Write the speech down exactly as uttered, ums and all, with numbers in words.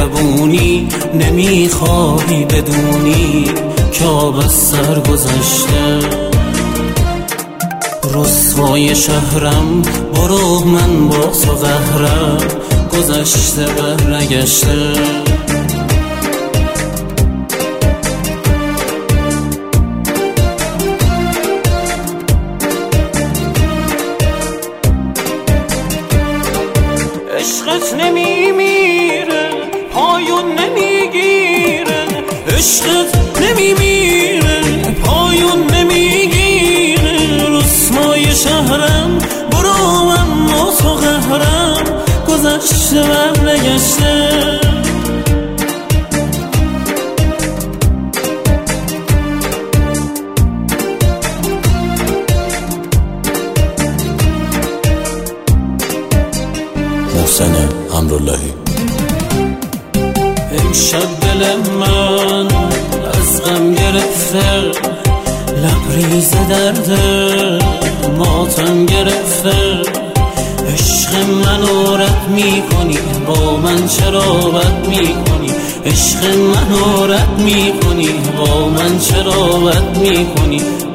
مهربونی نمیخوای بدونی که آب از سر گذشته. رسوای شهرم برو من با تو قهرم، گذشته برنگشته. عشقت نمیمیره پایون نمیگیره، عشقت نمیمیره پایون نمیگیره. رسوای شهرم برو من با تو قهرم، گذشته برنگشته. محسن امراللهی. امشب دل من از غم گرفته، لبریز درده ماتم گرفته. عشق منو رد میکنی با من چرا بد میکنی، عشق منو رد میکنی با من چرا بد میکنی.